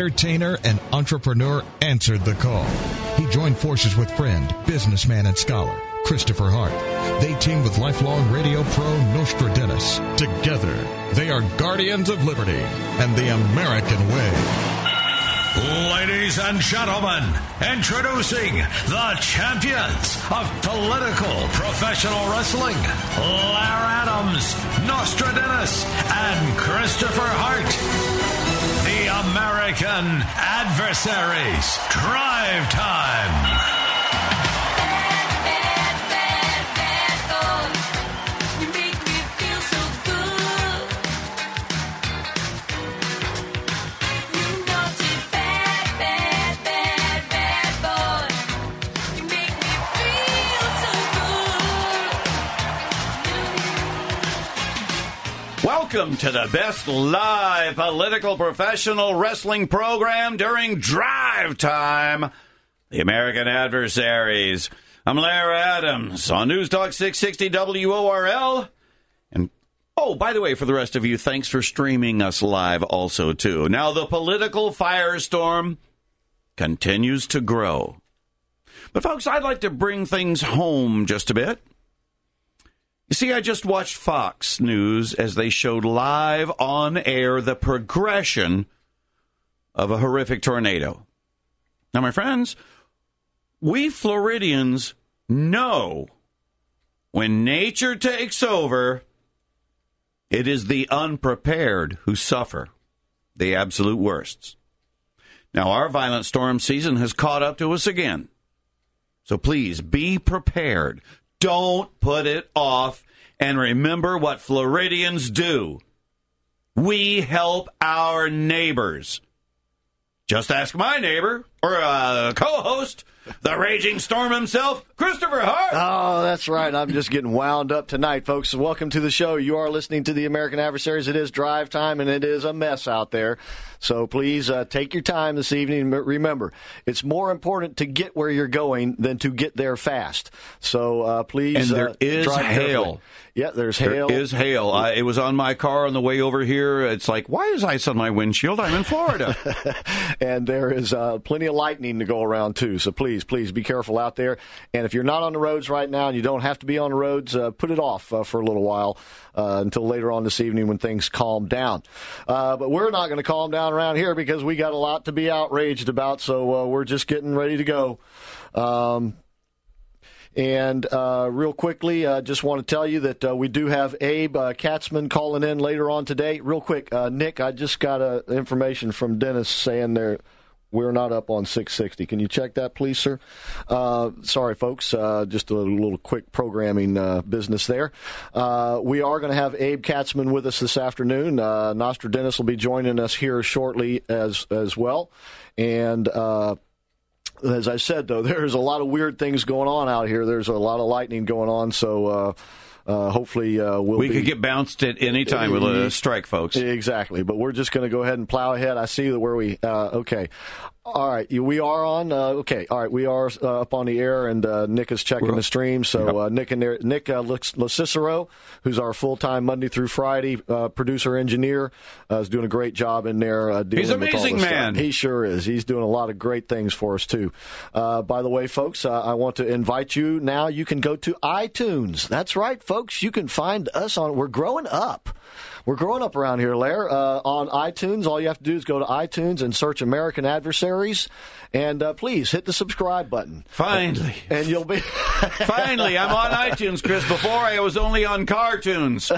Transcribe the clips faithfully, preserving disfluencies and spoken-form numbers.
entertainer, and entrepreneur answered the call. He joined forces with friend, businessman, and scholar Christopher Hart. They teamed with lifelong radio pro Nostradamus. Together, they are guardians of liberty and the American way. Ladies and gentlemen, introducing the champions of political professional wrestling, Lar Adams, Nostradamus, and Christopher Hart. The American Adversaries. Drive Time. Welcome to the best live political professional wrestling program during Drive Time, the American Adversaries. I'm Lar Adams on News Talk six sixty W O R L. And, oh, by the way, for the rest of you, thanks for streaming us live also, too. Now, the political firestorm continues to grow. But, folks, I'd like to bring things home just a bit. You see, I just watched Fox News as they showed live on air the progression of a horrific tornado. Now, my friends, we Floridians know when nature takes over, it is the unprepared who suffer the absolute worsts. Now, our violent storm season has caught up to us again. So please be prepared. Don't put it off, and remember what Floridians do. We help our neighbors. Just ask my neighbor, or uh, co-host, the raging storm himself, Christopher Hart. Oh, that's right. I'm just getting wound up tonight, folks. Welcome to the show. You are listening to the American Adversaries. It is drive time, and it is a mess out there. So please uh, take your time this evening. Remember, it's more important to get where you're going than to get there fast. So uh, please And there uh, is drive hail. carefully. Yeah, there's hail. There is hail. I, it was on my car on the way over here. It's like, why is ice on my windshield? I'm in Florida. And there is uh, plenty of lightning to go around, too. So please, please be careful out there. And if you're not on the roads right now and you don't have to be on the roads, uh, put it off uh, for a little while uh, until later on this evening when things calm down. Uh, but we're not going to calm down around here because we got a lot to be outraged about. So uh, we're just getting ready to go. Um And uh, real quickly, I uh, just want to tell you that uh, we do have Abe uh, Katzman calling in later on today. Real quick, uh, Nick, I just got uh, information from Dennis saying there we're not up on six sixty. Can you check that, please, sir? Uh, sorry, folks, uh, just a little quick programming uh, business there. Uh, we are going to have Abe Katzman with us this afternoon. Uh, Nostradamus will be joining us here shortly as as well. And uh as I said, though, there's a lot of weird things going on out here. There's a lot of lightning going on, so uh, uh, hopefully uh, we'll We be, could get bounced at any time with a strike, folks. Exactly, but we're just going to go ahead and plow ahead. I see that where we uh, – okay. All right, we are on. Uh, okay, all right, we are uh, up on the air, and uh, Nick is checking the stream. So uh, Nick and there, Nick uh, LoCicero, who's our full-time Monday through Friday uh, producer engineer, uh, is doing a great job in there. Uh, dealing He's an with all amazing this man. Stuff. He sure is. He's doing a lot of great things for us too. Uh, by the way, folks, uh, I want to invite you now. You can go to iTunes. That's right, folks. You can find us on. We're growing up. We're growing up around here, Lair. Uh, on iTunes, all you have to do is go to iTunes and search American Adversaries. And uh, please hit the subscribe button. Finally. And you'll be. Finally, I'm on iTunes, Chris. Before, I was only on cartoons.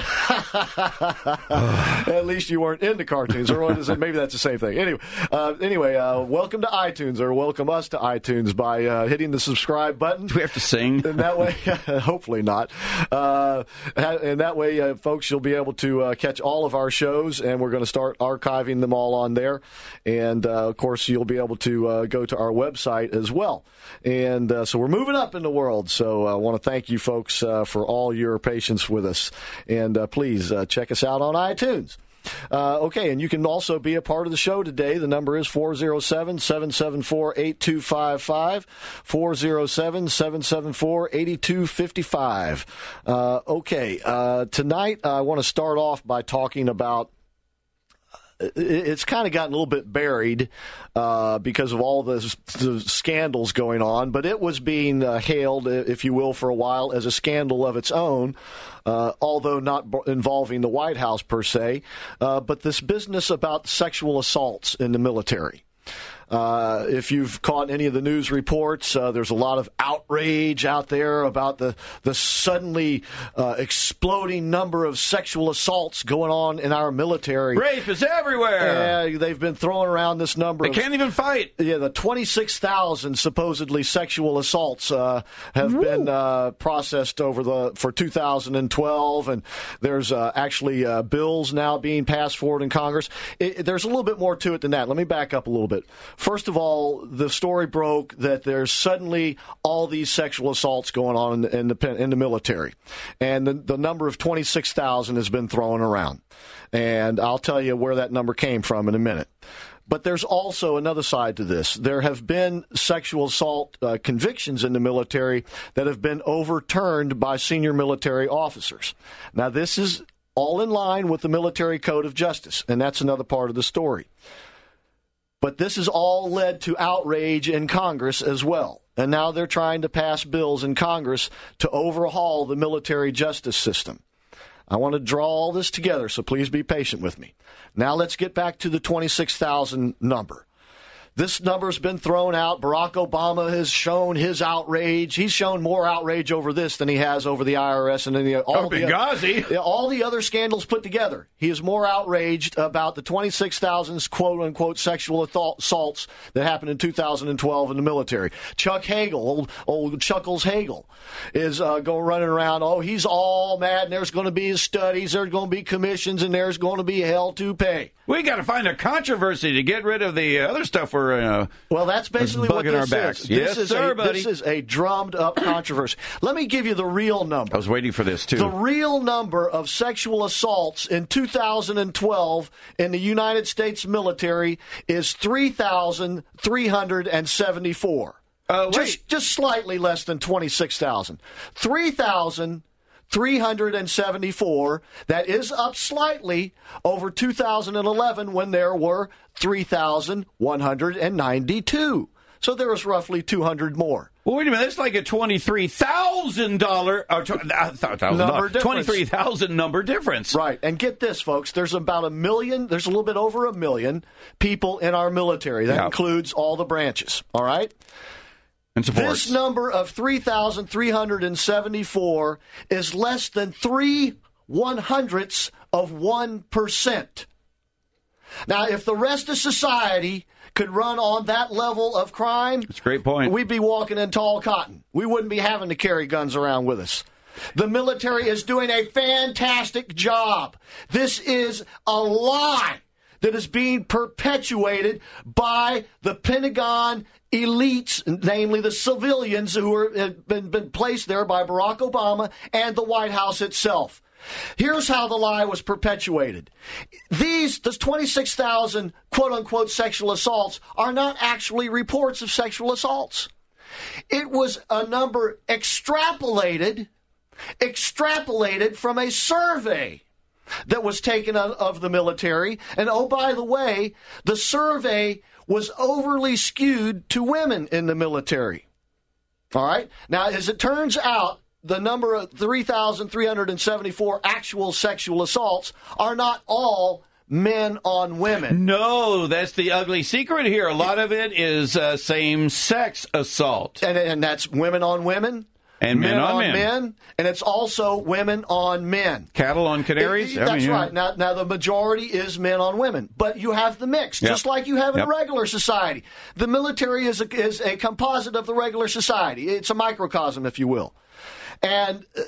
At least you weren't into cartoons. Or what is it? Maybe that's the same thing. Anyway, uh, anyway uh, welcome to iTunes, or welcome us to iTunes by uh, hitting the subscribe button. Do we have to sing? And that way, hopefully not. Uh, and that way, uh, folks, you'll be able to uh, catch all of our shows, and we're going to start archiving them all on there. And, uh, of course, you'll be able to uh, go to our website as well. And uh, so we're moving up in the world. So I want to thank you folks uh, for all your patience with us. And uh, please uh, check us out on iTunes. Uh, okay, and you can also be a part of the show today. The number is four oh seven, seven seven four, eight two five five, four oh seven, seven seven four, eight two five five. Uh, okay, uh, tonight I want to start off by talking about it's kind of gotten a little bit buried uh, because of all the, the scandals going on, but it was being uh, hailed, if you will, for a while as a scandal of its own, uh, although not b- involving the White House per se, uh, but this business about sexual assaults in the military. Uh, if you've caught any of the news reports, uh, there's a lot of outrage out there about the, the suddenly uh, exploding number of sexual assaults going on in our military. Rape is everywhere. Uh, they've been throwing around this number. They of, can't even fight. Yeah, the twenty-six thousand supposedly sexual assaults uh, have Woo. been uh, processed over the for two thousand twelve, and there's uh, actually uh, bills now being passed forward in Congress. It, it, there's a little bit more to it than that. Let me back up a little bit. First of all, the story broke that there's suddenly all these sexual assaults going on in the, in the, in the military. And the, the number of twenty-six thousand has been thrown around. And I'll tell you where that number came from in a minute. But there's also another side to this. There have been sexual assault uh, convictions in the military that have been overturned by senior military officers. Now, this is all in line with the Military Code of Justice, and that's another part of the story. But this has all led to outrage in Congress as well. And now they're trying to pass bills in Congress to overhaul the military justice system. I want to draw all this together, so please be patient with me. Now let's get back to the twenty-six thousand number. This number's been thrown out. Barack Obama has shown his outrage. He's shown more outrage over this than he has over the I R S and the, all, oh, the, Benghazi. all the other scandals put together. He is more outraged about the twenty-six thousand quote-unquote sexual assaults that happened in two thousand twelve in the military. Chuck Hagel, old, old Chuckles Hagel, is uh, going running around, oh, he's all mad, and there's going to be studies, there's going to be commissions, and there's going to be hell to pay. We got to find a controversy to get rid of the other stuff we're uh, well, that's basically what this our backs. is. Yes, this is sir, a, buddy. This is a drummed-up controversy. Let me give you the real number. I was waiting for this, too. The real number of sexual assaults in two thousand twelve in the United States military is three thousand three hundred seventy-four. Uh, just, just slightly less than twenty-six thousand. three thousand three hundred seventy-four. That is up slightly over two thousand eleven when there were three thousand one hundred ninety-two. So there was roughly two hundred more. Well, wait a minute. That's like a twenty-three thousand dollars uh, number difference. twenty-three thousand number difference. Right. And get this, folks. There's about a million, there's a little bit over a million people in our military. That yeah. includes includes all the branches. All right? And this number of three thousand three hundred seventy-four is less than three one-hundredths of one percent. Now, if the rest of society could run on that level of crime, that's a great point. We'd be walking in tall cotton. We wouldn't be having to carry guns around with us. The military is doing a fantastic job. This is a lie that is being perpetuated by the Pentagon elites, namely the civilians who are, have been, been placed there by Barack Obama and the White House itself. Here's how the lie was perpetuated. These, this twenty-six thousand quote-unquote sexual assaults are not actually reports of sexual assaults. It was a number extrapolated, extrapolated from a survey that was taken of, of the military. And oh, by the way, the survey was overly skewed to women in the military. All right? Now, as it turns out, the number of three thousand three hundred seventy-four actual sexual assaults are not all men on women. No, that's the ugly secret here. A lot of it is uh, same-sex assault. And, and that's women on women. And men, men on, on men. men. And it's also women on men. Cattle on canaries? It, it, that's I mean, right. Now, now, the majority is men on women. But you have the mix, yep. just like you have in yep. a regular society. The military is a, is a composite of the regular society. It's a microcosm, if you will. And uh,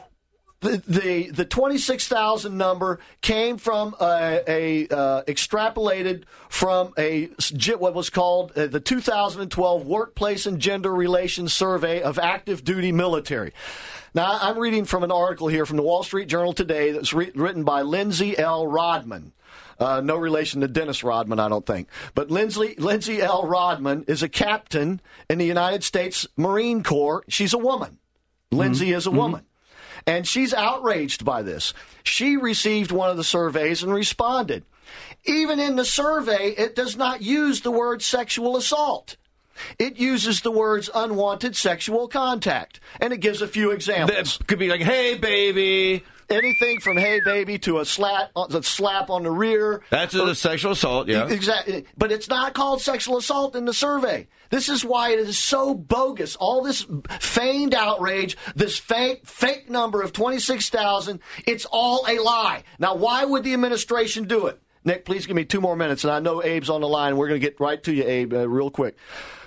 the the, the twenty-six thousand number came from a, a uh, extrapolated from a what was called uh, the two thousand twelve Workplace and Gender Relations Survey of Active Duty Military. Now, I'm reading from an article here from the Wall Street Journal today that's re- written by Lindsay L. Rodman. Uh, no relation to Dennis Rodman, I don't think. But Lindsay, Lindsay L. Rodman is a captain in the United States Marine Corps. She's a woman. Lindsay is a woman, mm-hmm. and she's outraged by this. She received one of the surveys and responded. Even in the survey, it does not use the word sexual assault. It uses the words unwanted sexual contact, and it gives a few examples. That could be like, hey, baby. Anything from hey, baby to a slap, a slap on the rear. That's a sexual assault, yeah. Exactly. But it's not called sexual assault in the survey. This is why it is so bogus. All this feigned outrage, this fake fake number of twenty-six thousand, it's all a lie. Now, why would the administration do it? Nick, please give me two more minutes, and I know Abe's on the line. We're going to get right to you, Abe, uh, real quick.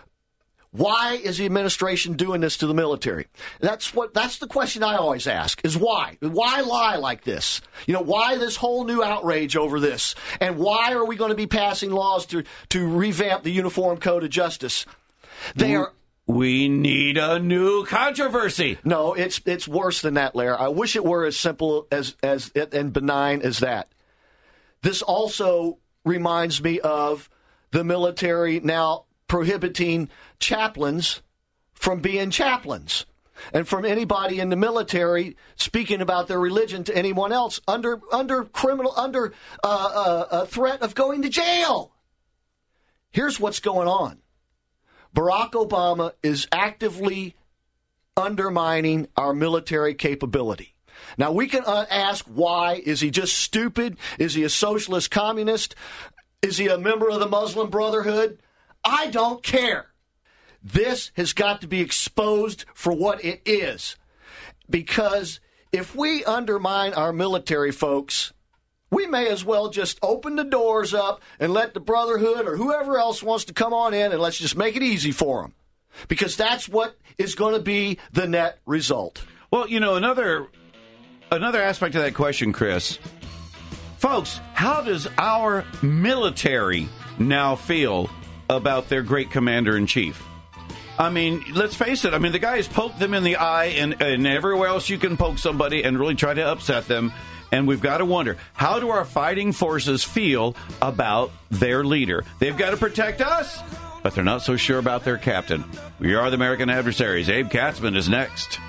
Why is the administration doing this to the military? That's what. That's the question I always ask, is why? Why lie like this? You know, why this whole new outrage over this? And why are we going to be passing laws to, to revamp the Uniform Code of Justice? They are... We need a new controversy. No, it's it's worse than that, Lair. I wish it were as simple as, as and benign as that. This also reminds me of the military now prohibiting chaplains from being chaplains and from anybody in the military speaking about their religion to anyone else under under criminal under uh, uh, a threat of going to jail. Here's what's going on. Barack Obama is actively undermining our military capability. Now, we can uh, ask why. Is he just stupid? Is he a socialist communist? Is he a member of the Muslim Brotherhood? I don't care. This has got to be exposed for what it is. Because if we undermine our military folks, we may as well just open the doors up and let the Brotherhood or whoever else wants to come on in, and let's just make it easy for them. Because that's what is going to be the net result. Well, you know, another another aspect of that question, Chris, folks, how does our military now feel about their great commander-in-chief? I mean, let's face it. I mean, the guy has poked them in the eye, and, and everywhere else you can poke somebody and really try to upset them. And we've got to wonder, how do our fighting forces feel about their leader? They've got to protect us, but they're not so sure about their captain. We are the American Adversaries. Abe Katzman is next.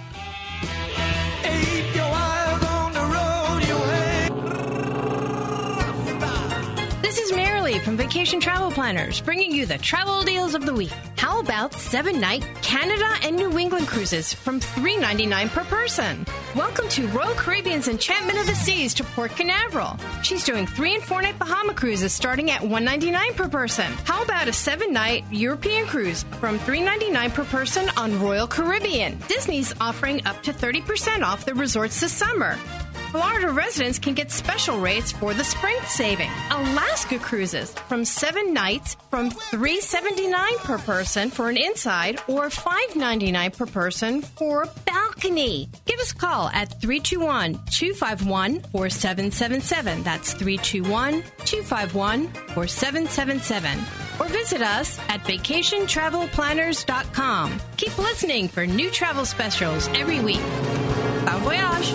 From Vacation Travel Planners, bringing you the travel deals of the week. How about seven-night Canada and New England cruises from three dollars and ninety-nine cents per person? Welcome to Royal Caribbean's Enchantment of the Seas to Port Canaveral. She's doing three and four-night Bahama cruises starting at one dollar and ninety-nine cents per person. How about a seven-night European cruise from three dollars and ninety-nine cents per person on Royal Caribbean? Disney's offering up to thirty percent off the resorts this summer. Florida residents can get special rates for the spring saving. Alaska cruises from seven nights from three dollars and seventy-nine cents per person for an inside or five dollars and ninety-nine cents per person for a balcony. Give us a call at three two one, two five one, four seven seven seven. That's three two one, two five one, four seven seven seven. Or visit us at vacation travel planners dot com. Keep listening for new travel specials every week. Bon voyage!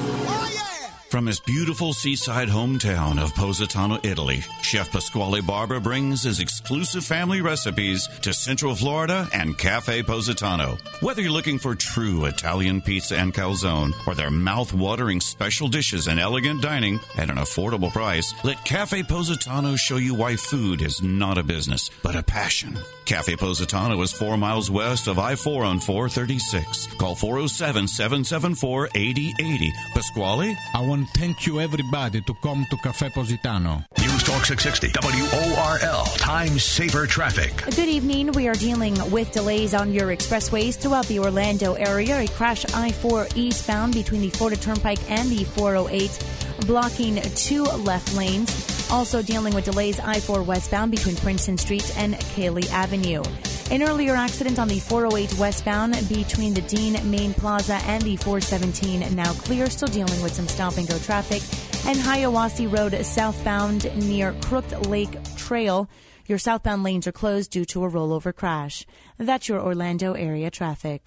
From his beautiful seaside hometown of Positano, Italy, Chef Pasquale Barba brings his exclusive family recipes to Central Florida and Cafe Positano. Whether you're looking for true Italian pizza and calzone or their mouth-watering special dishes and elegant dining at an affordable price, let Cafe Positano show you why food is not a business, but a passion. Cafe Positano is four miles west of I four on four thirty-six. Call four oh seven, seven seven four, eight oh eight oh. Pasquale? I want to thank you everybody to come to Cafe Positano. News Talk six sixty W O R L. Time saver traffic. Good evening. We are dealing with delays on your expressways throughout the Orlando area. A crash I four eastbound between the Florida Turnpike and the four oh eight, blocking two left lanes. Also dealing with delays I four westbound between Princeton Street and Cayley Avenue. An earlier accident on the four oh eight westbound between the Dean Main Plaza and the four seventeen now clear. Still dealing with some stop-and-go traffic. And Hiawassee Road southbound near Crooked Lake Trail. Your southbound lanes are closed due to a rollover crash. That's your Orlando area traffic.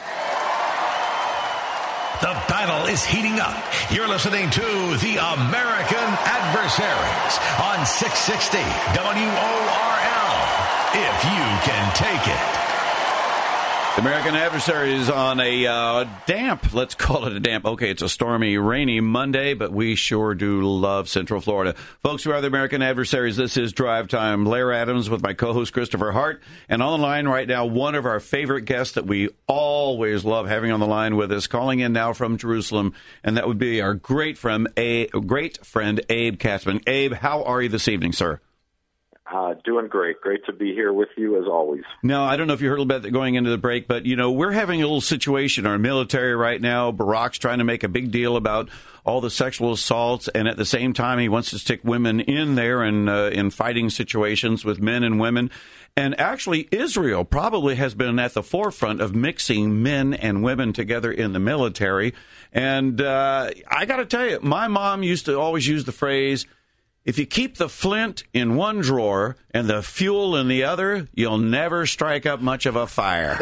The battle is heating up. You're listening to the American Adversaries on six sixty W O R L. If you can take it. American Adversaries on a uh, damp, let's call it a damp, okay, it's a stormy, rainy Monday, but we sure do love Central Florida. Folks, we are the American Adversaries. This is Drive Time. Blair Adams with my co-host Christopher Hart. And on the line right now, one of our favorite guests that we always love having on the line with us, calling in now from Jerusalem, and that would be our great friend, a great friend Abe Katzman. Abe, how are you this evening, sir? Uh, doing great. Great to be here with you, as always. Now, I don't know if you heard a little bit going into the break, but, you know, we're having a little situation in our military right now. Barack's trying to make a big deal about all the sexual assaults, and at the same time, he wants to stick women in there and uh, in fighting situations with men and women. And actually, Israel probably has been at the forefront of mixing men and women together in the military. And uh, I got to tell you, my mom used to always use the phrase, if you keep the flint in one drawer and the fuel in the other, you'll never strike up much of a fire.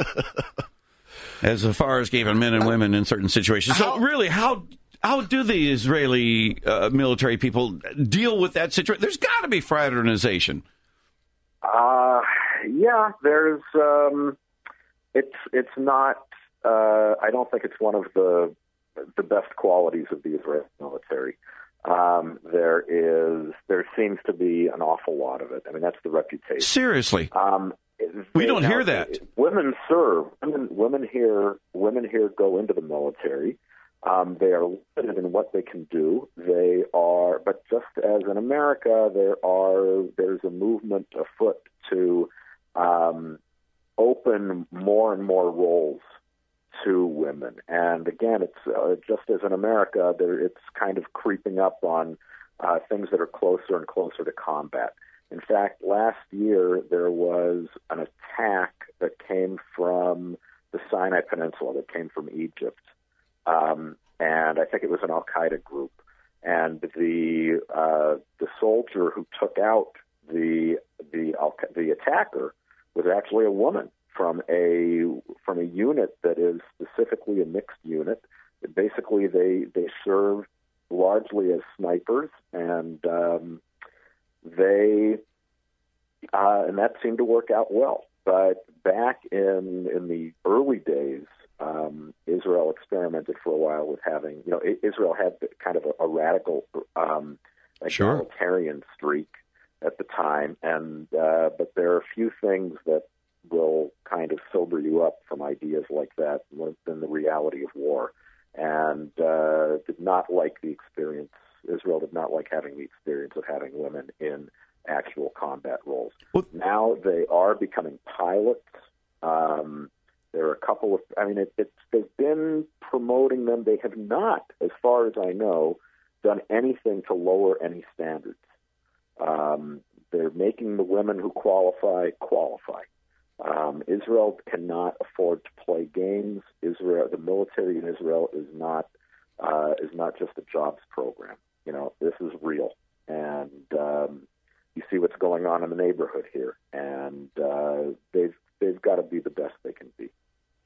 As far as keeping men and women in certain situations. So really, how how do the Israeli uh, military people deal with that situation? There's got to be fraternization. Uh, yeah, there's. Um, it's it's not. Uh, I don't think it's one of the the best qualities of the Israeli military. Um, there is, there seems to be an awful lot of it. I mean, that's the reputation. Seriously, um, we they, don't now, hear that. Women serve. Women, women here, women here go into the military. Um, they are limited in what they can do. They are, but just as in America, there are, there's a movement afoot to um, open more and more roles to women. And again, it's uh, just as in America, there, it's kind of creeping up on uh, things that are closer and closer to combat. In fact, last year there was an attack that came from the Sinai Peninsula, that came from Egypt. Um, and I think it was an Al-Qaeda group. And the uh, the soldier who took out the the the attacker was actually a woman from a from a unit that is specifically a mixed unit. Basically, they they serve largely as snipers, and um, they uh, and that seemed to work out well. But back in in the early days, um, Israel experimented for a while with having, you know, Israel had kind of a, a radical um, egalitarian sure. streak at the time, and uh, but there are a few things that will kind of sober you up from ideas like that than the reality of war, and uh, did not like the experience. Israel did not like having the experience of having women in actual combat roles. Well, now they are becoming pilots. Um, there are a couple of, I mean, it, it's, they've been promoting them. They have not, as far as I know, done anything to lower any standards. Um, they're making the women who qualify qualify. Um, Israel cannot afford to play games. Israel, the military in Israel is not uh, is not just a jobs program. You know, this is real, and um, you see what's going on in the neighborhood here, and uh, they've they've got to be the best they can be.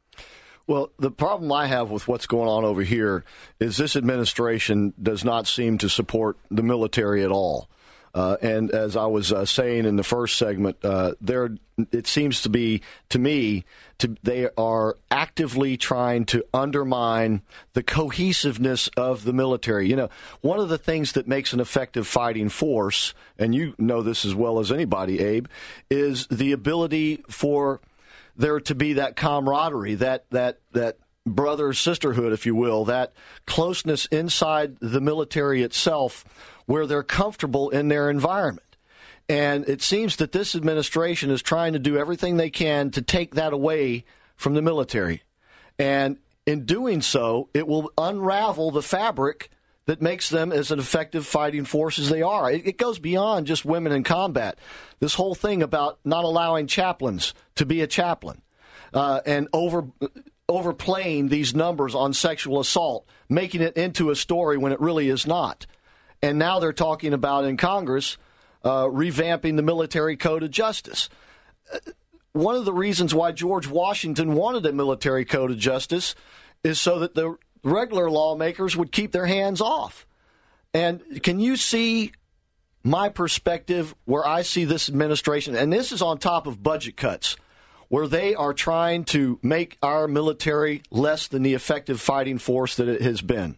Well, the problem I have with what's going on over here is this administration does not seem to support the military at all. Uh, and as I was uh, saying in the first segment, uh, there it seems to be, to me, to, they are actively trying to undermine the cohesiveness of the military. You know, one of the things that makes an effective fighting force, and you know this as well as anybody, Abe, is the ability for there to be that camaraderie, that that that brother sisterhood, if you will, that closeness inside the military itself, where they're comfortable in their environment. And it seems that this administration is trying to do everything they can to take that away from the military. And in doing so, it will unravel the fabric that makes them as an effective fighting force as they are. It, it goes beyond just women in combat. This whole thing about not allowing chaplains to be a chaplain uh, and over overplaying these numbers on sexual assault, making it into a story when it really is not. And now they're talking about in Congress uh, revamping the military code of justice. Uh, one of the reasons why George Washington wanted a military code of justice is so that the regular lawmakers would keep their hands off. And can you see my perspective where I see this administration, and this is on top of budget cuts, where they are trying to make our military less than the effective fighting force that it has been?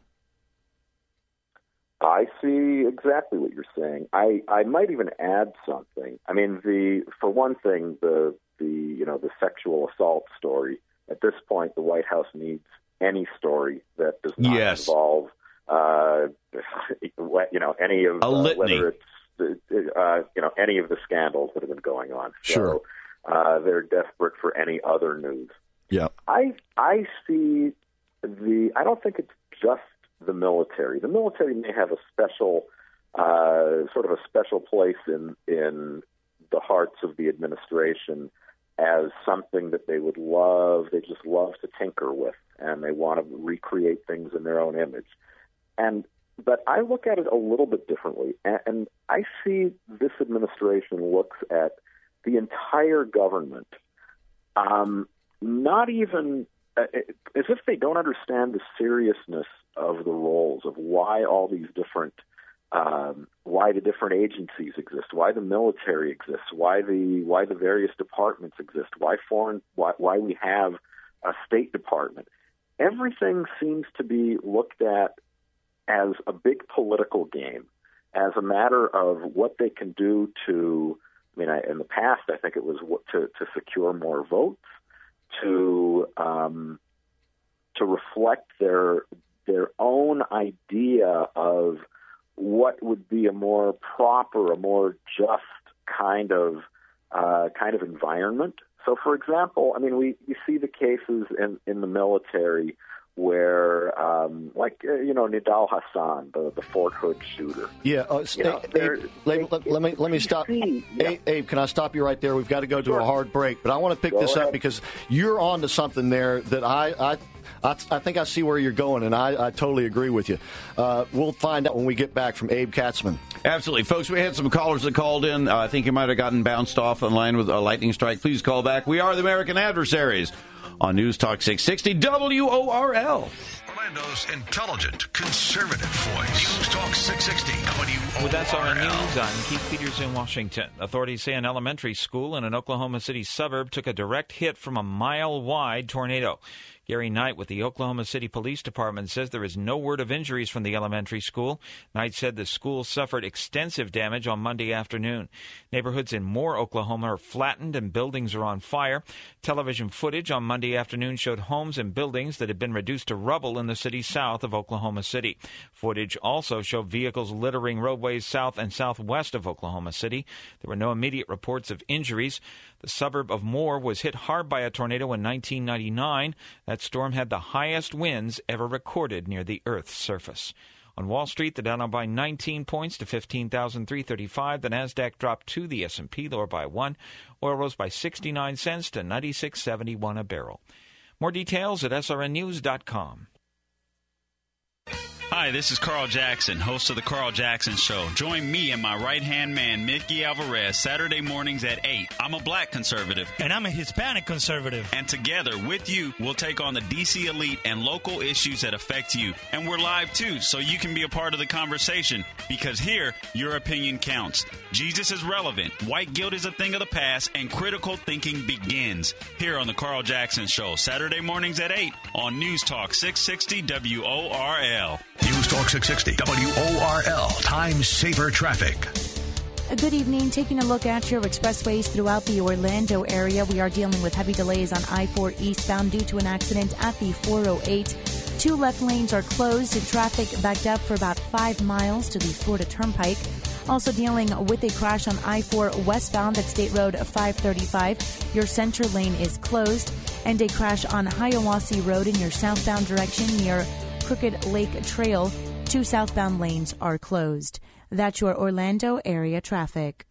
I see exactly what you're saying. I, I might even add something. I mean, the for one thing, the the you know the sexual assault story. At this point, the White House needs any story that does not yes. involve uh, you know any of a litany. Uh, whether it's uh, you know any of the scandals that have been going on. Sure, so, uh, they're desperate for any other news. Yeah, I I see the. I don't think it's just the military. The military may have a special, uh, sort of a special place in in the hearts of the administration as something that they would love. They just love to tinker with, and they want to recreate things in their own image. And but I look at it a little bit differently, and, and I see this administration looks at the entire government, um, not even uh, as if they don't understand the seriousness of the roles, of why all these different, um, why the different agencies exist, why the military exists, why the why the various departments exist, why foreign, why, why we have a State Department. Everything seems to be looked at as a big political game, as a matter of what they can do to. I mean, I, in the past, I think it was what, to to secure more votes, to um, to reflect their their own idea of what would be a more proper, a more just kind of uh, kind of environment. So, for example, I mean, we you see the cases in, in the military where, um, like, uh, you know, Nidal Hassan, the, the Fort Hood shooter. Yeah, uh, you know, Abe, Abe, let, let, let me let me stop. See, yeah. Abe, Abe, can I stop you right there? We've got to go to Sure. a hard break, but I want to pick Go this ahead. up because you're on to something there that I, I, I, I think I see where you're going, and I, I totally agree with you. Uh, we'll find out when we get back from Abe Katzman. Absolutely. Folks, we had some callers that called in. Uh, I think you might have gotten bounced off on line with a lightning strike. Please call back. We are the American Adversaries on News Talk six sixty W O R L. Orlando's intelligent, conservative voice. News Talk six sixty W O R L. With S R N News, I'm Keith Peters in Washington. Authorities say an elementary school in an Oklahoma City suburb took a direct hit from a mile-wide tornado. Gary Knight with the Oklahoma City Police Department says there is no word of injuries from the elementary school. Knight said the school suffered extensive damage on Monday afternoon. Neighborhoods in Moore, Oklahoma are flattened and buildings are on fire. Television footage on Monday afternoon showed homes and buildings that had been reduced to rubble in the city south of Oklahoma City. Footage also showed vehicles littering roadways south and southwest of Oklahoma City. There were no immediate reports of injuries. The suburb of Moore was hit hard by a tornado in nineteen ninety-nine. That storm had the highest winds ever recorded near the Earth's surface. On Wall Street, the Dow now by nineteen points to fifteen thousand three hundred thirty-five. The Nasdaq dropped two. The S and P lower by one. Oil rose by sixty-nine cents to ninety-six seventy-one a barrel. More details at S R N news dot com. Hi, this is Carl Jackson, host of The Carl Jackson Show. Join me and my right-hand man, Mickey Alvarez, Saturday mornings at eight. I'm a black conservative. And I'm a Hispanic conservative. And together, with you, we'll take on the D C elite and local issues that affect you. And we're live, too, so you can be a part of the conversation. Because here, your opinion counts. Jesus is relevant, white guilt is a thing of the past, and critical thinking begins. Here on The Carl Jackson Show, Saturday mornings at eight on News Talk six sixty W O R L. News Talk six sixty W O R L. Time Saver Traffic. Good evening. Taking a look at your expressways throughout the Orlando area, we are dealing with heavy delays on I four eastbound due to an accident at the four oh eight. Two left lanes are closed and traffic backed up for about five miles to the Florida Turnpike. Also dealing with a crash on I four westbound at State Road five thirty-five. Your center lane is closed. And a crash on Hiawassee Road in your southbound direction near Crooked Lake Trail. Two southbound lanes are closed. That's your Orlando area traffic.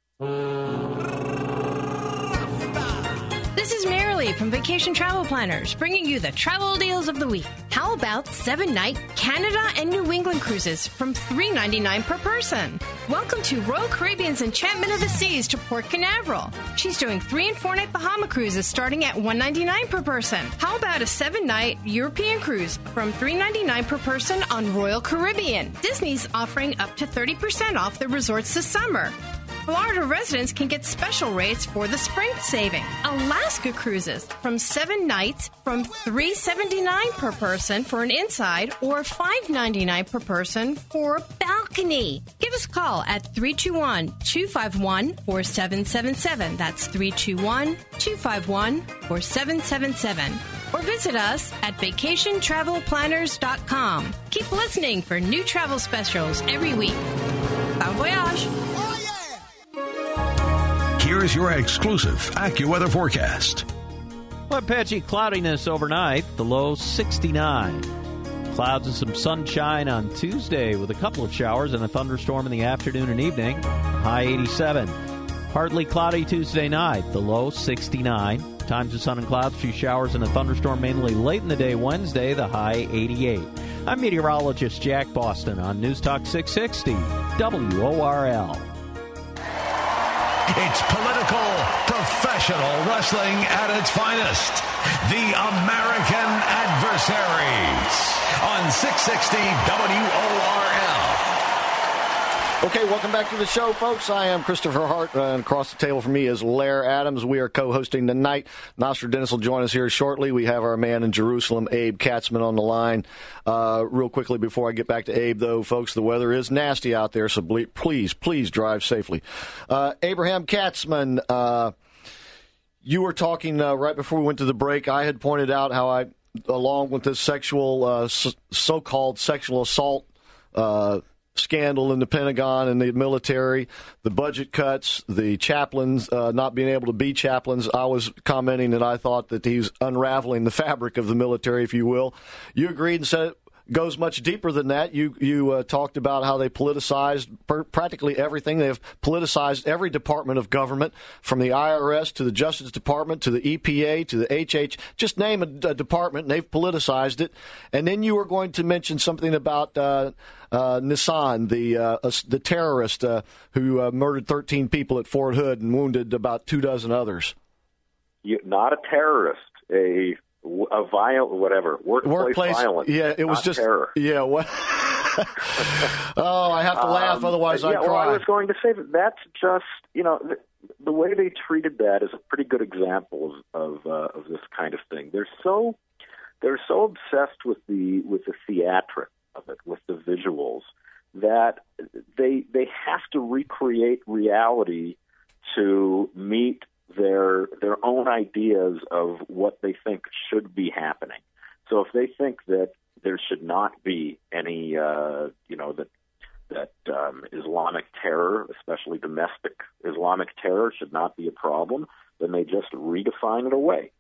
This is Marilee from Vacation Travel Planners, bringing you the travel deals of the week. How about seven-night Canada and New England cruises from three dollars and ninety-nine cents per person? Welcome to Royal Caribbean's Enchantment of the Seas to Port Canaveral. She's doing three and four-night Bahama cruises starting at one dollar and ninety-nine cents per person. How about a seven-night European cruise from three dollars and ninety-nine cents per person on Royal Caribbean? Disney's offering up to thirty percent off their resorts this summer. Florida residents can get special rates for the spring saving. Alaska cruises from seven nights from three hundred seventy-nine dollars per person for an inside or five hundred ninety-nine dollars per person for a balcony. Give us a call at three two one, two five one, four seven seven seven. That's three two one, two five one, four seven seven seven. Or visit us at vacation travel planners dot com. Keep listening for new travel specials every week. Bon voyage! Here's your exclusive AccuWeather forecast. Well, patchy cloudiness overnight, the low sixty-nine. Clouds and some sunshine on Tuesday with a couple of showers and a thunderstorm in the afternoon and evening, high eighty-seven. Partly cloudy Tuesday night, the low sixty-nine. Times of sun and clouds, few showers and a thunderstorm mainly late in the day Wednesday, the high eighty-eight. I'm meteorologist Jack Boston on News Talk six sixty, W O R L. It's political, professional wrestling at its finest. The American Adversaries on six sixty W O R L. Okay, welcome back to the show, folks. I am Christopher Hart, uh, and across the table from me is Lair Adams. We are co-hosting tonight. Nostradamus will join us here shortly. We have our man in Jerusalem, Abe Katzman, on the line. Uh, real quickly, before I get back to Abe, though, folks, the weather is nasty out there, so ble- please, please drive safely. Uh, Abraham Katzman, uh, you were talking uh, right before we went to the break. I had pointed out how I, along with this sexual, uh, so-called sexual assault uh scandal in the Pentagon and the military, the budget cuts, the chaplains uh, not being able to be chaplains. I was commenting that I thought that he's unraveling the fabric of the military, if you will. You agreed and said it goes much deeper than that. You you uh, talked about how they politicized per- practically everything. They've politicized every department of government, from the I R S to the Justice Department to the E P A to the H H. Just name a, a department, and they've politicized it. And then you were going to mention something about uh, uh, Nissan, the uh, uh, the terrorist uh, who uh, murdered thirteen people at Fort Hood and wounded about two dozen others. You, not a terrorist, a A violent, whatever, workplace, workplace violence. Yeah, it was not just terror. Yeah. What? Oh, I have to laugh, um, otherwise I yeah, cry. Well, I was going to say that that's just, you know, the, the way they treated that is a pretty good example of of, uh, of this kind of thing. They're so they're so obsessed with the with the theatric of it, with the visuals, that they they have to recreate reality to meet their their own ideas of what they think should be happening. So if they think that there should not be any, uh, you know, that that um, Islamic terror, especially domestic Islamic terror, should not be a problem, then they just redefine it away.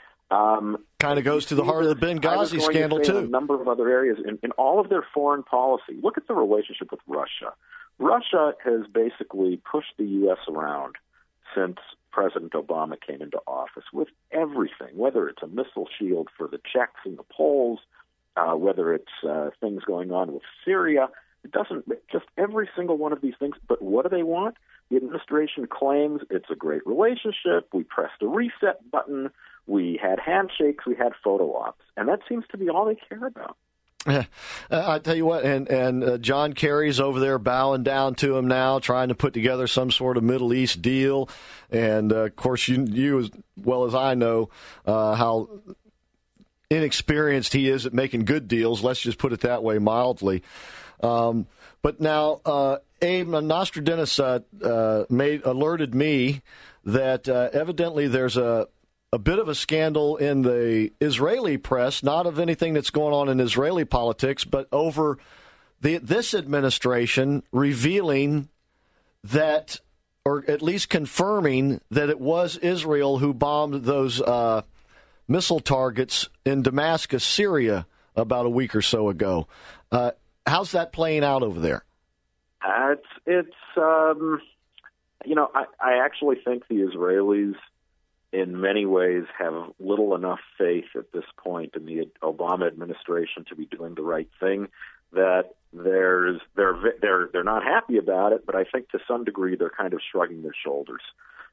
Um, kind of goes to the heart of the Benghazi scandal, to too. In a number of other areas. In, in all of their foreign policy, look at the relationship with Russia. Russia has basically pushed the U S around since President Obama came into office with everything, whether it's a missile shield for the Czechs and the Poles, uh, whether it's uh, things going on with Syria. It doesn't, just every single one of these things. But what do they want? The administration claims it's a great relationship. We pressed a reset button. We had handshakes. We had photo ops. And that seems to be all they care about. Uh, I tell you what, and and uh, John Kerry's over there bowing down to him now, trying to put together some sort of Middle East deal. And uh, of course, you you as well as I know uh, how inexperienced he is at making good deals. Let's just put it that way, mildly. Um, but now, uh, Abe Nostradamus uh, uh, made alerted me that uh, evidently there's a. a bit of a scandal in the Israeli press, not of anything that's going on in Israeli politics, but over the, this administration revealing that, or at least confirming that it was Israel who bombed those uh, missile targets in Damascus, Syria, about a week or so ago. Uh, how's that playing out over there? Uh, it's, it's um, you know, I, I actually think the Israelis in many ways have little enough faith at this point in the Obama administration to be doing the right thing, that there's they're they're they're not happy about it, but I think to some degree they're kind of shrugging their shoulders.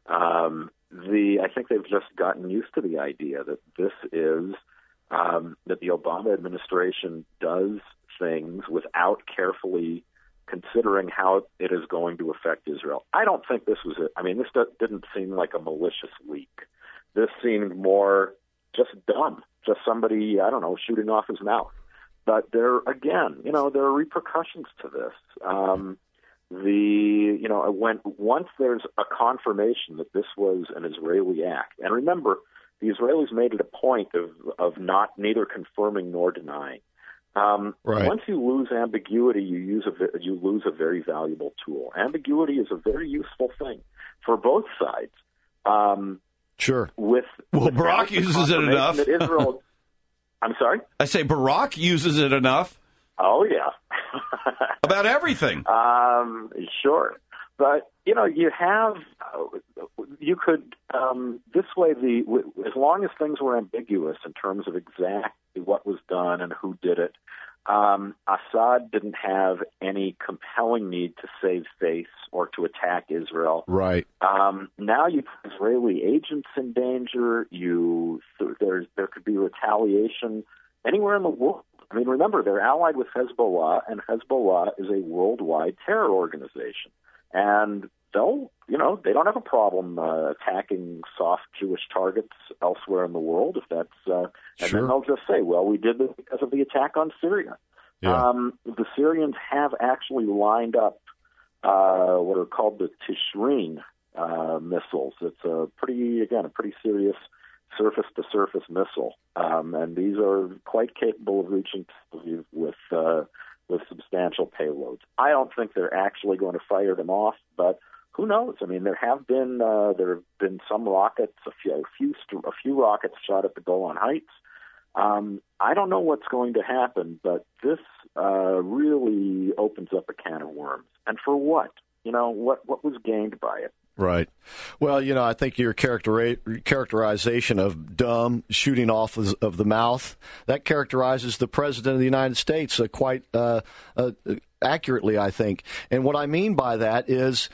Um, the I think they've just gotten used to the idea that this is um, that the Obama administration does things without carefully considering how it is going to affect Israel. I don't think this was it. I mean, this didn't seem like a malicious leak. This seemed more just dumb, just somebody, I don't know, shooting off his mouth. But there, again, you know, there are repercussions to this. Um, the, you know, when once there's a confirmation that this was an Israeli act, and remember, the Israelis made it a point of of not neither confirming nor denying. Um, right. Once you lose ambiguity, you use a you lose a very valuable tool. Ambiguity is a very useful thing for both sides. Um, sure. With well, with Barack uses it enough. That Israel, I'm sorry? I say Barack uses it enough. Oh, yeah. About everything. Um, sure. But, you know, you have, uh, you could, um, this way, the w- as long as things were ambiguous in terms of exactly what was done and who did it, um, Assad didn't have any compelling need to save face or to attack Israel. Right. Um, now you put Israeli agents in danger. You th- there's there could be retaliation anywhere in the world. I mean, remember, they're allied with Hezbollah, and Hezbollah is a worldwide terror organization. And they'll, you know, they don't have a problem uh, attacking soft Jewish targets elsewhere in the world if that's, uh, and sure. then they'll just say, well, we did this because of the attack on Syria. Yeah. Um, the Syrians have actually lined up uh, what are called the Tishreen uh, missiles. It's a pretty, again, a pretty serious surface-to-surface missile, um, and these are quite capable of reaching Tel Aviv with uh, with substantial payloads. I don't think they're actually going to fire them off, but who knows? I mean, there have been uh, there have been some rockets, a few, a few, a few rockets shot at the Golan Heights. Um, I don't know what's going to happen, but this uh, really opens up a can of worms. And for what? You know, what what was gained by it? Right. Well, you know, I think your character- characterization of dumb, shooting off of, of the mouth, that characterizes the President of the United States uh, quite uh, uh, accurately, I think. And what I mean by that is,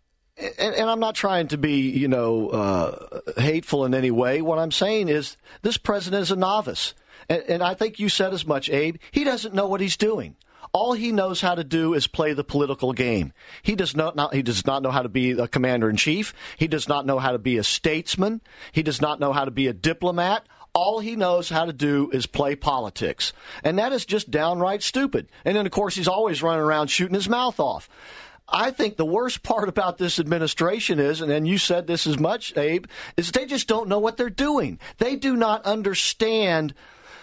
and, and I'm not trying to be, you know, uh, hateful in any way. What I'm saying is this president is a novice. And, and I think you said as much, Abe. He doesn't know what he's doing. All he knows how to do is play the political game. He does not, not he does not know how to be a commander-in-chief. He does not know how to be a statesman. He does not know how to be a diplomat. All he knows how to do is play politics. And that is just downright stupid. And then, of course, he's always running around shooting his mouth off. I think the worst part about this administration is, and then you said this as much, Abe, is they just don't know what they're doing. They do not understand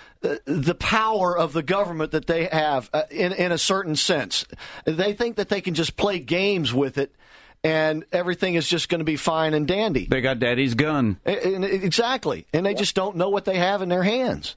the power of the government that they have uh, in, in a certain sense. They think that they can just play games with it and everything is just going to be fine and dandy. They got daddy's gun. And, and, exactly. And they just don't know what they have in their hands.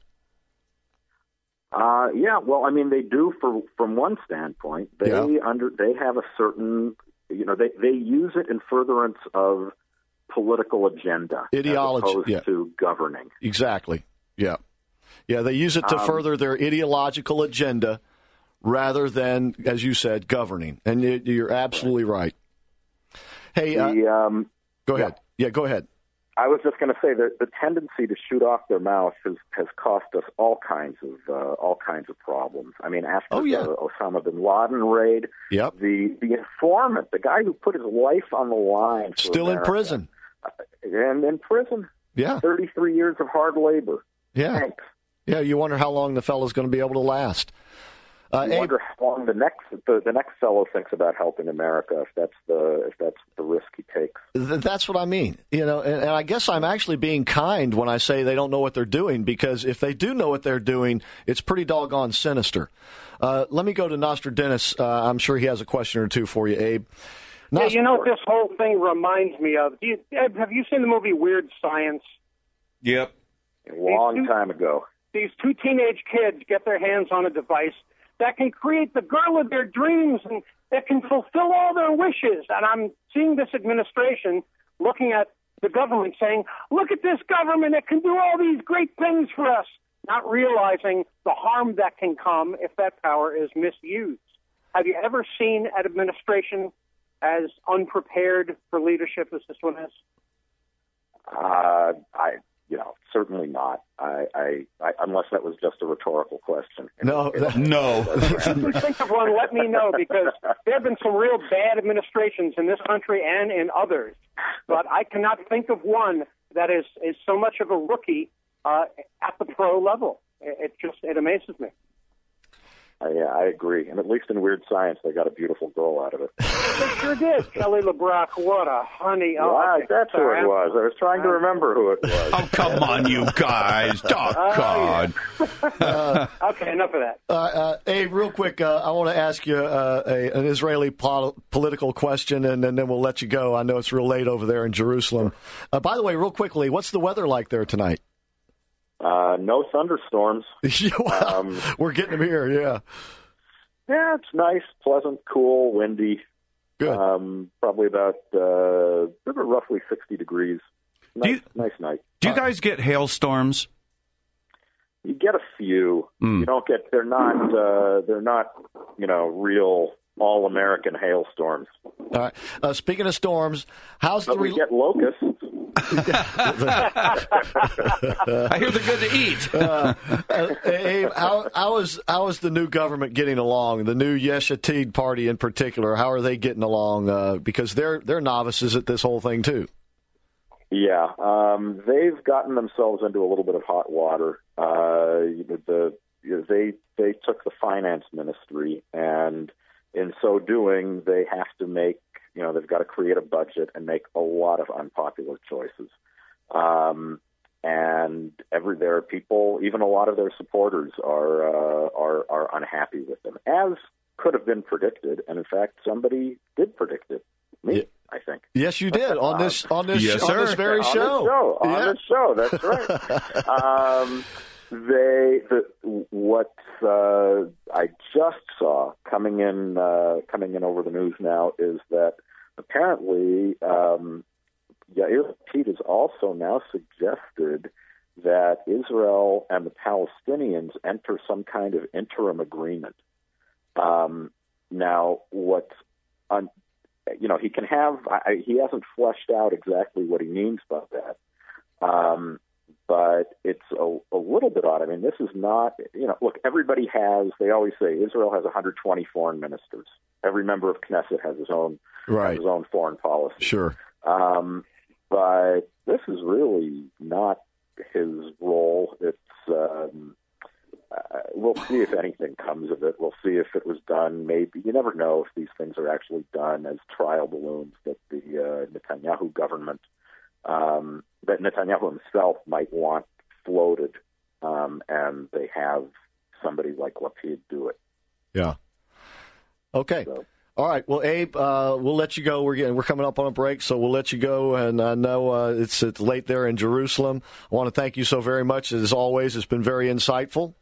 Uh, yeah, well, I mean, they do for, from one standpoint. They yeah. under they have a certain, you know, they, they use it in furtherance of political agenda. Ideology. As opposed yeah. to governing. Exactly. Yeah. Yeah, they use it to um, further their ideological agenda rather than, as you said, governing. And you're absolutely right. Hey, the, uh, um, go ahead. Yeah. yeah, go ahead. I was just going to say that the tendency to shoot off their mouth has, has cost us all kinds of uh, all kinds of problems. I mean, after oh, yeah. the Osama bin Laden raid, yep. the the informant, the guy who put his life on the line, still America, in prison, uh, and in prison, yeah, thirty-three years of hard labor. Yeah. Thanks. Yeah, you wonder how long the fellow's going to be able to last. Uh, you wonder how long the next the, the next fellow thinks about helping America if that's the if that's the risk he takes. Th- that's what I mean. You know, and, and I guess I'm actually being kind when I say they don't know what they're doing, because if they do know what they're doing, it's pretty doggone sinister. Uh, let me go to Nostradamus. Uh, I'm sure he has a question or two for you, Abe. Yeah, you know what this whole thing reminds me of? Do you, Ed, have you seen the movie Weird Science? Yep. A long two, time ago. These two teenage kids get their hands on a device that can create the girl of their dreams and that can fulfill all their wishes. And I'm seeing this administration looking at the government saying, look at this government, it can do all these great things for us, not realizing the harm that can come if that power is misused. Have you ever seen an administration as unprepared for leadership as this one is? Uh, I... you know, certainly not. I, I, I unless that was just a rhetorical question. No, it, no. If you think of one, let me know, because there have been some real bad administrations in this country and in others. But I cannot think of one that is, is so much of a rookie uh, at the pro level. It, it just it amazes me. Uh, yeah, I agree. And at least in Weird Science, they got a beautiful girl out of it. They sure did. Kelly LeBrock, what a honey. Oh, wow, okay. that's Sorry, who it I'm- was. I was trying to remember who it was. Oh, come on, you guys. Oh, God. Uh, okay, enough of that. Uh, uh, Abe, real quick, uh, I want to ask you uh, a, an Israeli pol- political question, and, and then we'll let you go. I know it's real late over there in Jerusalem. Uh, by the way, real quickly, what's the weather like there tonight? Uh, no thunderstorms. Well, um, we're getting them here, yeah. Yeah, it's nice, pleasant, cool, windy. Good. Um, probably about uh, roughly sixty degrees. Nice, you- nice night. Do you guys get hailstorms? You get a few. Mm. You don't get. They're not. Uh, they're not. You know, real all-American hailstorms. All right. Uh, speaking of storms, how's But the... we Re- get locusts. I hear they're good to eat. uh, uh, Abe, how, how is how is the new government getting along? The new Yesh Atid party in particular, how are they getting along? Uh, because they're they're novices at this whole thing too. Yeah, um, they've gotten themselves into a little bit of hot water. Uh, the they they took the finance ministry, and in so doing, they have to make. You know, they've got to create a budget and make a lot of unpopular choices. Um, and every there are people, even a lot of their supporters are uh, are are unhappy with them, as could have been predicted. And in fact, somebody did predict it. Me, yeah. I think. Yes, you did on this on this Yes, on sir. this very on show. This show on yeah. this show, that's right. um, they the what uh, I just saw coming in uh, coming in over the news now is that apparently um, Yair Lapid has also now suggested that Israel and the Palestinians enter some kind of interim agreement. Um, now, what's un- you know, he can have, I, he hasn't fleshed out exactly what he means by that. Um, but it's a, a little bit odd. I mean, this is not, you know, look, everybody has, they always say Israel has one hundred twenty foreign ministers. Every member of Knesset has his own, right. has his own foreign policy. Sure. Um, but this is really not his role. It's, um, Uh, we'll see if anything comes of it. We'll see if it was done. Maybe you never know if these things are actually done as trial balloons that the uh, Netanyahu government, um, that Netanyahu himself might want floated, um, and they have somebody like Lapid do it. Yeah. Okay. So. All right. Well, Abe, uh, we'll let you go. We're getting, we're coming up on a break, so we'll let you go. And I know uh, it's it's late there in Jerusalem. I want to thank you so very much. As always, it's been very insightful.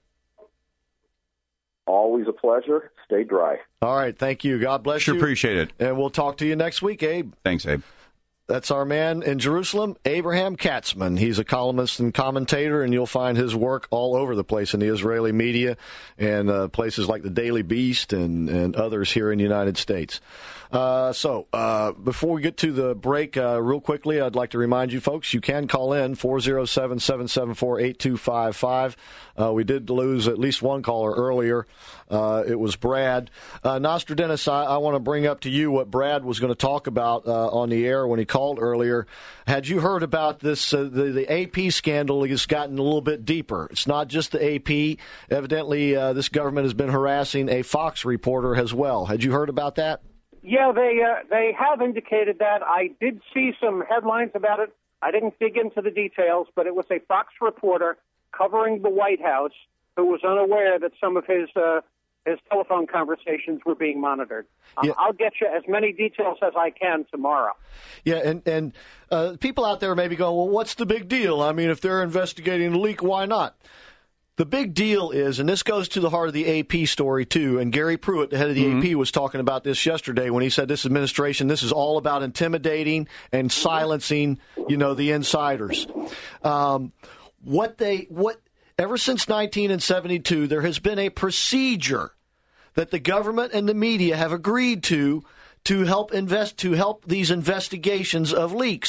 Always a pleasure. Stay dry. All right. Thank you. God bless Sure you. appreciate it. And we'll talk to you next week, Abe. Thanks, Abe. That's our man in Jerusalem, Abraham Katzman. He's a columnist and commentator, and you'll find his work all over the place in the Israeli media and uh, places like the Daily Beast and, and others here in the United States. Uh, so uh, before we get to the break, uh, real quickly, I'd like to remind you folks, you can call in four oh seven, seven seven four, eight two five five. Uh, we did lose at least one caller earlier. Uh, it was Brad. Uh, Nostradamus, I, I want to bring up to you what Brad was going to talk about uh, on the air when he called earlier. Had you heard about this? Uh, the, the A P scandal has gotten a little bit deeper. It's not just the A P. Evidently, uh, this government has been harassing a Fox reporter as well. Had you heard about that? Yeah, they uh, they have indicated that. I did see some headlines about it. I didn't dig into the details, but it was a Fox reporter covering the White House who was unaware that some of his uh, his telephone conversations were being monitored. Yeah. I'll get you as many details as I can tomorrow. Yeah, and, and uh, people out there maybe go, well, what's the big deal? I mean, if they're investigating the leak, why not? The big deal is, and this goes to the heart of the A P story, too, and Gary Pruitt, the head of the mm-hmm. A P, was talking about this yesterday when he said this administration, this is all about intimidating and silencing, you know, the insiders. Um, what they, what, ever since nineteen seventy-two, there has been a procedure that the government and the media have agreed to to help invest, to help these investigations of leaks.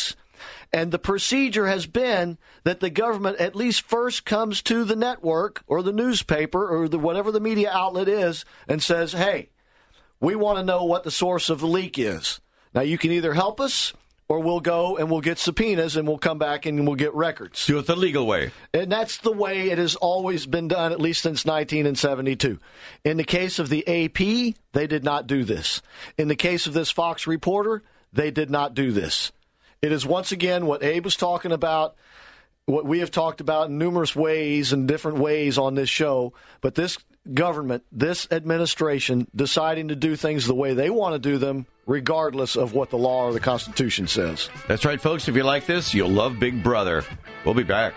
And the procedure has been that the government at least first comes to the network or the newspaper or the, whatever the media outlet is and says, hey, we want to know what the source of the leak is. Now, you can either help us or we'll go and we'll get subpoenas and we'll come back and we'll get records. Do it the legal way. And that's the way it has always been done, at least since nineteen seventy-two. In the case of the A P, they did not do this. In the case of this Fox reporter, they did not do this. It is once again what Abe was talking about, what we have talked about in numerous ways and different ways on this show, but this government, this administration, deciding to do things the way they want to do them, regardless of what the law or the Constitution says. That's right, folks. If you like this, you'll love Big Brother. We'll be back.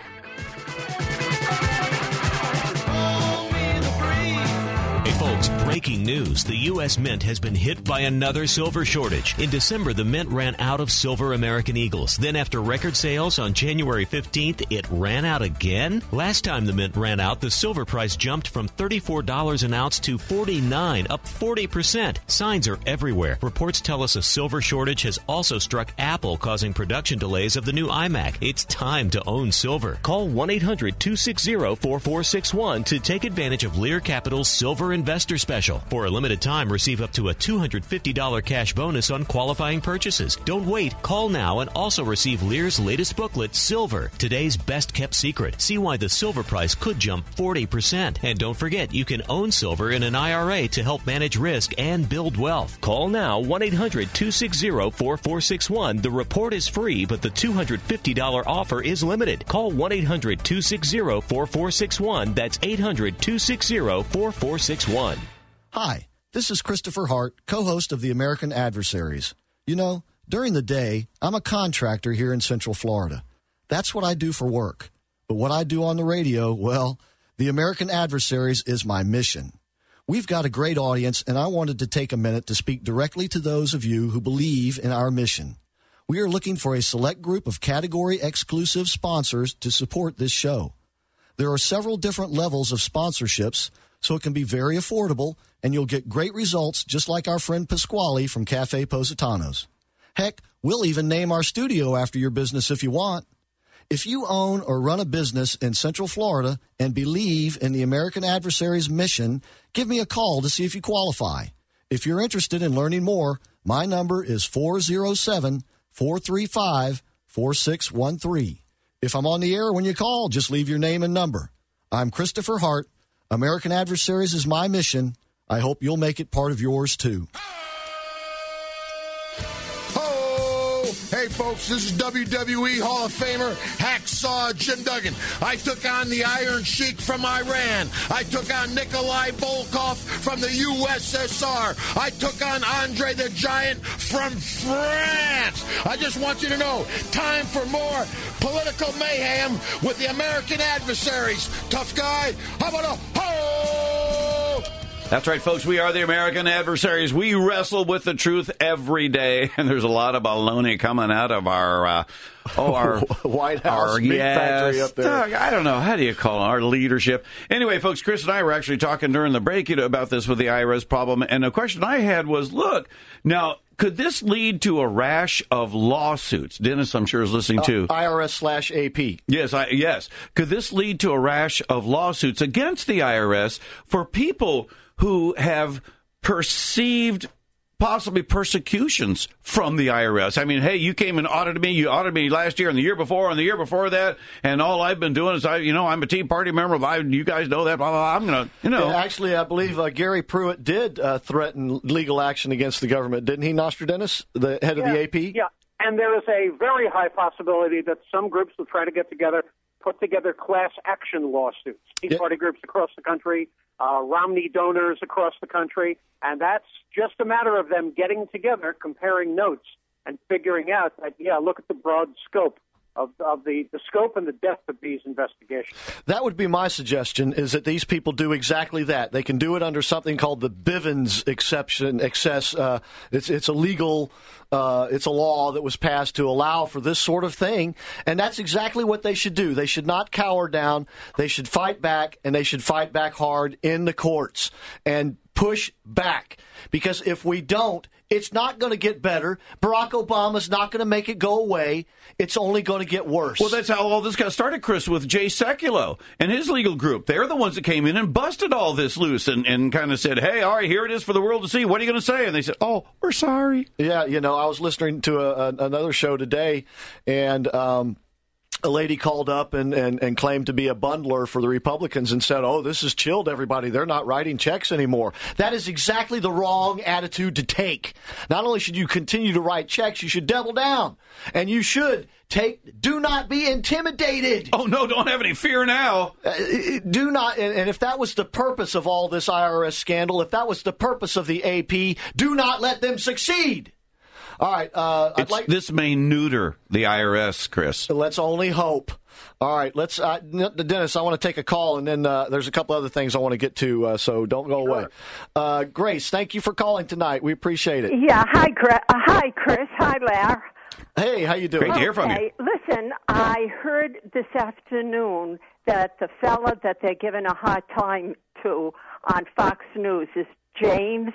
Hey, folks, breaking news. The U S Mint has been hit by another silver shortage. In December, the Mint ran out of silver American Eagles. Then after record sales on January fifteenth, it ran out again? Last time the Mint ran out, the silver price jumped from thirty-four dollars an ounce to forty-nine dollars, up forty percent. Signs are everywhere. Reports tell us a silver shortage has also struck Apple, causing production delays of the new iMac. It's time to own silver. Call one eight hundred two six zero four four six one to take advantage of Lear Capital's Silver Investor Special. For a limited time, receive up to a two hundred fifty dollars cash bonus on qualifying purchases. Don't wait. Call now and also receive Lear's latest booklet, Silver, Today's Best Kept Secret. See why the silver price could jump forty percent. And don't forget, you can own silver in an I R A to help manage risk and build wealth. Call now, one eight hundred two six zero four four six one. The report is free, but the two hundred fifty dollars offer is limited. Call one eight hundred two six zero four four six one. That's eight hundred two six zero four four six one. Hi, this is Christopher Hart, co-host of the American Adversaries. You know, during the day, I'm a contractor here in Central Florida. That's what I do for work. But what I do on the radio, well, the American Adversaries is my mission. We've got a great audience, and I wanted to take a minute to speak directly to those of you who believe in our mission. We are looking for a select group of category-exclusive sponsors to support this show. There are several different levels of sponsorships, so it can be very affordable, and you'll get great results just like our friend Pasquale from Cafe Positano's. Heck, we'll even name our studio after your business if you want. If you own or run a business in Central Florida and believe in the American Adversaries mission, give me a call to see if you qualify. If you're interested in learning more, my number is four oh seven, four three five, four six one three. If I'm on the air when you call, just leave your name and number. I'm Christopher Hart. American Adversaries is my mission. I hope you'll make it part of yours, too. Hey, folks, this is W W E Hall of Famer Hacksaw Jim Duggan. I took on the Iron Sheik from Iran. I took on Nikolai Volkov from the U S S R. I took on Andre the Giant from France. I just want you to know, time for more political mayhem with the American Adversaries. Tough guy, how about a ho? That's right, folks. We are the American Adversaries. We wrestle with the truth every day, and there's a lot of baloney coming out of our, uh, oh, our White House our, meat yes, factory up there. Uh, I don't know. How do you call it? Our leadership. Anyway, folks, Chris and I were actually talking during the break you know, about this with the I R S problem, and the question I had was, look, now, could this lead to a rash of lawsuits? Dennis, I'm sure, is listening to. Uh, I R S slash A P. Yes, I, yes. Could this lead to a rash of lawsuits against the I R S for people who have perceived possibly persecutions from the I R S? I mean, hey, you came and audited me. You audited me last year and the year before and the year before that. And all I've been doing is, I, you know, I'm a Tea Party member. I, you guys know that. Blah, blah, blah. I'm going to, you know. Yeah, actually, I believe uh, Gary Pruitt did uh, threaten legal action against the government. Didn't he, Nostradamus, the head yeah, of the A P? Yeah. And there is a very high possibility that some groups will try to get together, put together class action lawsuits. Tea yeah. Party groups across the country, uh, Romney donors across the country, and that's just a matter of them getting together, comparing notes, and figuring out that, yeah, look at the broad scope of, of the, the scope and the depth of these investigations. That would be my suggestion, is that these people do exactly that. They can do it under something called the Bivens exception, excess. Uh, it's, it's a legal, uh, it's a law that was passed to allow for this sort of thing. And that's exactly what they should do. They should not cower down. They should fight back, and they should fight back hard in the courts. And push back. Because if we don't, it's not going to get better. Barack Obama's not going to make it go away. It's only going to get worse. Well, that's how all this got started, Chris, with Jay Sekulow and his legal group. They're the ones that came in and busted all this loose and, and kind of said, hey, all right, here it is for the world to see. What are you going to say? And they said, oh, we're sorry. Yeah, you know, I was listening to a, a, another show today, and um, a lady called up and, and, and claimed to be a bundler for the Republicans and said, oh, this has chilled everybody. They're not writing checks anymore. That is exactly the wrong attitude to take. Not only should you continue to write checks, you should double down. And you should take, do not be intimidated. Oh, no, don't have any fear now. Uh, do not, and, and if that was the purpose of all this I R S scandal, if that was the purpose of the A P, do not let them succeed. All right. Uh, I'd like this may neuter the I R S, Chris. Let's only hope. All right. Let's, uh, Dennis, I want to take a call, and then uh, there's a couple other things I want to get to, uh, so don't go away. Uh, Grace, thank you for calling tonight. We appreciate it. Yeah. Hi, Chris. Uh, hi, Chris. Hi, Larry. Hey, how you doing? Great to hear from you. Listen, I heard this afternoon that the fella that they're giving a hard time to on Fox News is James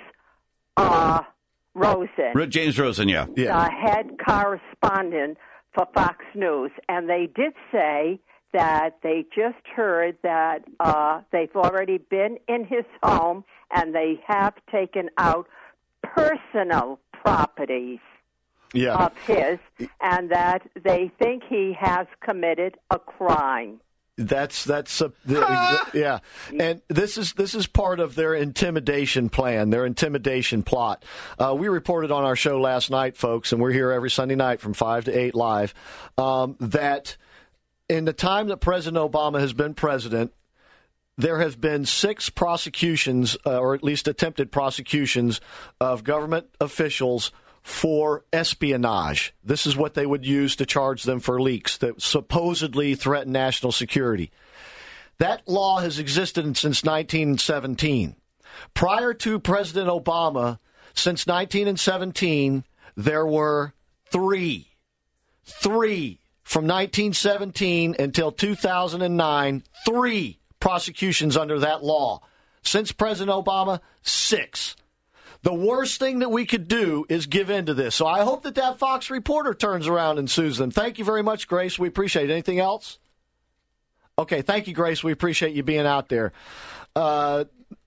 uh Rosen. James Rosen, yeah. yeah. The head correspondent for Fox News. And they did say that they just heard that uh, they've already been in his home and they have taken out personal properties yeah. of his, and that they think he has committed a crime. That's that's a, the, yeah, and this is this is part of their intimidation plan, their intimidation plot. Uh, we reported on our show last night, folks, and we're here every Sunday night from five to eight live. Um, that in the time that President Obama has been president, there have been six prosecutions, uh, or at least attempted prosecutions, of government officials for espionage. This is what they would use to charge them for leaks that supposedly threaten national security. That law has existed since nineteen seventeen. Prior to President Obama, since nineteen seventeen, there were three. Three. From nineteen seventeen until two thousand nine, three prosecutions under that law. Since President Obama, six. The worst thing that we could do is give in to this. So I hope that that Fox reporter turns around and sues them. Thank you very much, Grace. We appreciate it. Anything else? Okay, thank you, Grace. We appreciate you being out there. Uh,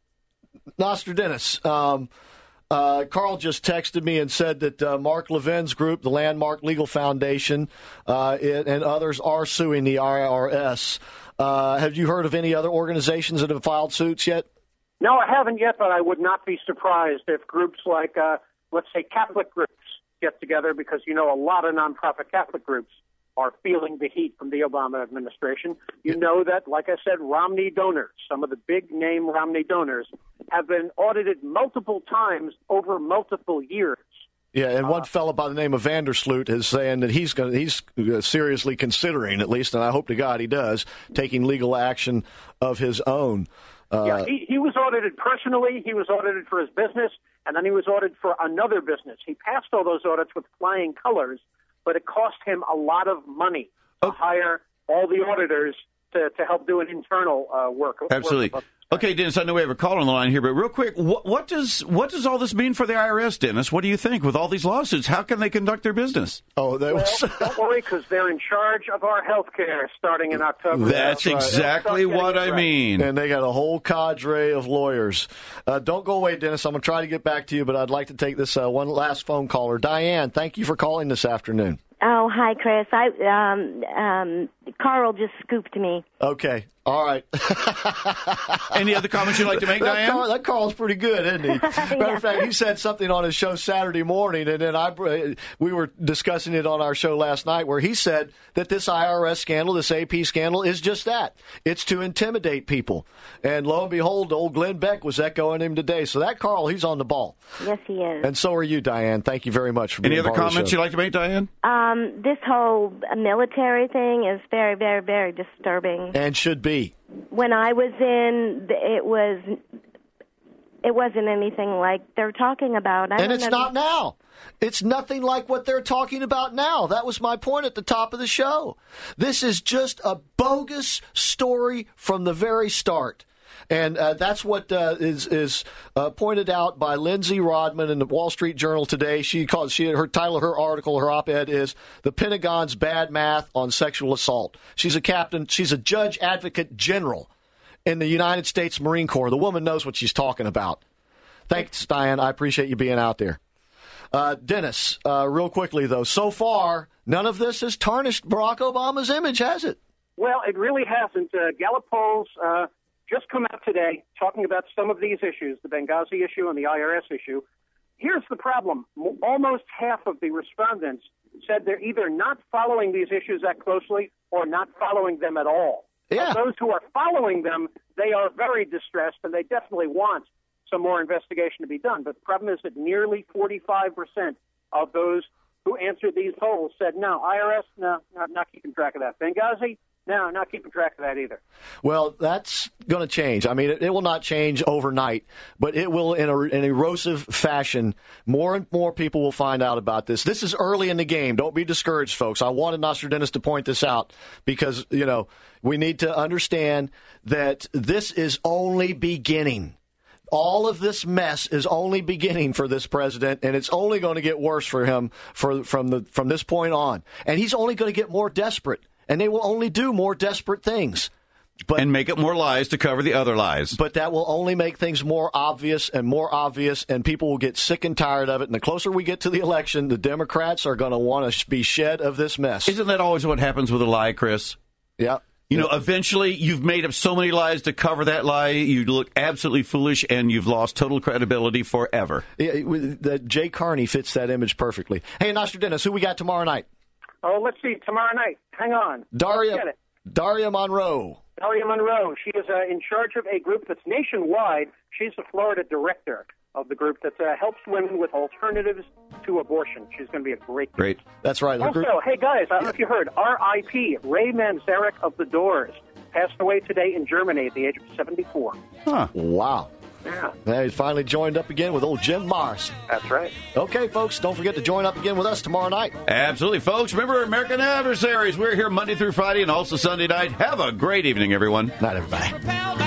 Nostradamus, um, uh, Carl just texted me and said that uh, Mark Levin's group, the Landmark Legal Foundation, uh, it, and others are suing the I R S. Uh, have you heard of any other organizations that have filed suits yet? No, I haven't yet, but I would not be surprised if groups like, uh, let's say, Catholic groups get together, because, you know, a lot of nonprofit Catholic groups are feeling the heat from the Obama administration. You know that, like I said, Romney donors, some of the big-name Romney donors, have been audited multiple times over multiple years. Yeah, and one uh, fellow by the name of Vandersloot is saying that he's going he's seriously considering, at least, and I hope to God he does, taking legal action of his own. Uh, yeah, he, he was audited personally, he was audited for his business, and then he was audited for another business. He passed all those audits with flying colors, but it cost him a lot of money to oh. hire all the auditors to, to help do an internal uh, work. Absolutely. Work. Okay, Dennis, I know we have a caller on the line here, but real quick, what, what does what does all this mean for the I R S, Dennis? What do you think with all these lawsuits? How can they conduct their business? Oh, that was... well, don't worry, because they're in charge of our health care starting in October. That's, That's exactly right. what I right. mean. And they got a whole cadre of lawyers. Uh, don't go away, Dennis. I'm going to try to get back to you, but I'd like to take this uh, one last phone caller. Diane, thank you for calling this afternoon. Oh, hi, Chris. I um um Carl just scooped me. Okay. All right. Any other comments you'd like to make, that Diane? Carl, that Carl's pretty good, isn't he? Matter yeah. of fact, he said something on his show Saturday morning, and then I we were discussing it on our show last night, where he said that this I R S scandal, this A P scandal, is just that. It's to intimidate people. And lo and behold, old Glenn Beck was echoing him today. So that Carl, he's on the ball. Yes, he is. And so are you, Diane. Thank you very much for being Any other part of the comments show. you'd like to make, Diane? Um, this whole military thing is very, very, very disturbing. And should be. When I was in, it was, it wasn't anything like they're talking about. I and it's not now. It's nothing like what they're talking about now. That was my point at the top of the show. This is just a bogus story from the very start. And uh, that's what uh, is is uh, pointed out by Lindsay Rodman in the Wall Street Journal today. She calls she her title of her article, her op-ed is "The Pentagon's Bad Math on Sexual Assault." She's a captain. She's a judge advocate general in the United States Marine Corps. The woman knows what she's talking about. Thanks, Diane. I appreciate you being out there. Uh, Dennis, uh, real quickly, though, so far, none of this has tarnished Barack Obama's image, has it? Well, it really hasn't. Uh, Gallup polls uh, just come out today talking about some of these issues, the Benghazi issue and the I R S issue. Here's the problem. Almost half of the respondents said they're either not following these issues that closely or not following them at all. Yeah. Those who are following them, they are very distressed, and they definitely want some more investigation to be done. But the problem is that nearly forty-five percent of those who answered these polls said, no, I R S, no, not, not keeping track of that. Benghazi, no, not keeping track of that either. Well, that's going to change. I mean, it, it will not change overnight, but it will in a, an erosive fashion. More and more people will find out about this. This is early in the game. Don't be discouraged, folks. I wanted Nostradamus to point this out because, you know, we need to understand that this is only beginning. All of this mess is only beginning for this president, and it's only going to get worse for him for, from the from this point on. And he's only going to get more desperate, and they will only do more desperate things. But, and make up more lies to cover the other lies. But that will only make things more obvious and more obvious, and people will get sick and tired of it. And the closer we get to the election, the Democrats are going to want to be shed of this mess. Isn't that always what happens with a lie, Chris? Yeah. You know, eventually you've made up so many lies to cover that lie, you look absolutely foolish, and you've lost total credibility forever. Yeah, the Jay Carney fits that image perfectly. Hey, Nostradamus, who we got tomorrow night? Oh, let's see. Tomorrow night. Hang on. Daria, Daria Monroe. Daria Monroe. She is uh, in charge of a group that's nationwide. She's the Florida director of the group that uh, helps women with alternatives to abortion. She's going to be a great group. Great. That's right. Also, group- hey, guys, I don't know if you heard, R I P Ray Manzarek of The Doors passed away today in Germany at the age of seventy-four. Huh. Wow. Yeah. Now he's finally joined up again with old Jim Morrison. That's right. Okay, folks, don't forget to join up again with us tomorrow night. Absolutely, folks. Remember, American Adversaries. We're here Monday through Friday and also Sunday night. Have a great evening, everyone. Night, everybody.